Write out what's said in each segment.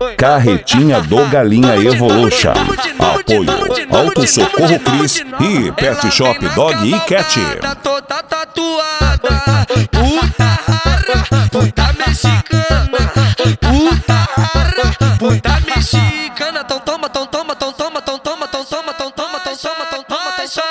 Carretinha do Galinha Evolution. Apoio Auto Socorro Cris e Pet Shop Dog e Cat. Toda tatuada, puta rara, puta mexicana, puta rara, puta mexicana. Tão toma, tão toma, tão toma, tão toma, tão toma, tão toma, tão toma, tão toma,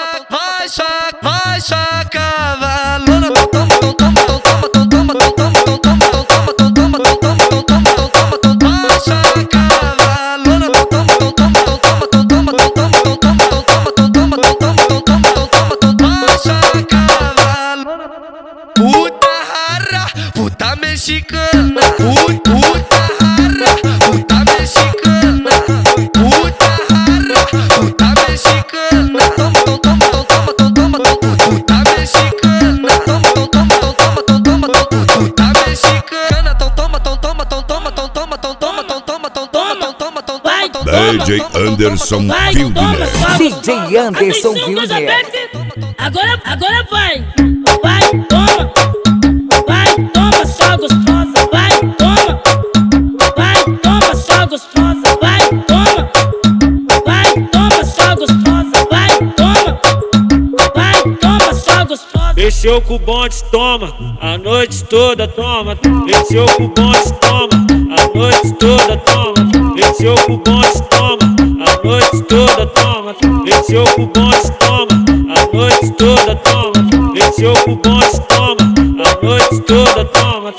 vai só cavalona. Tão toma, tão toma, tão toma, tão toma, tão toma, tão toma, tão toma, tão toma, tão toma, tão toma, tão toma, tão toma, vai só cavalona. Tão toma, tão toma, tão toma, tão toma, tão toma, tão toma, tão toma, tão toma, tão toma, tão toma, tão toma, tão toma, vai só cavalona. Puta rara, puta mexicana, puta rara, puta mexicana, puta rara, puta mexicana. Toma, toma, toma, toma, toma, toma, puta mexicana. Toma, toma, toma, toma, toma, puta mexicana. Toma, toma, toma, toma, toma, toma, toma, toma, toma. DJ Anderson Wildner. DJ Anderson Wildner. Agora vai, toma. Vai, toma, só gostosa. Vai, toma, só gostosa. Vai, toma, só gostosa. Vai, toma, só gostosa. Mexeu com o bonde, toma, a noite toda, toma. Mexeu com o bonde, toma, a noite toda, toma. Mexeu com o bonde, toma, a noite toda, toma. Mexeu com o bonde, toma, a noite toda, toma. Mexeu com o bonde, toma, a noite toda, toma.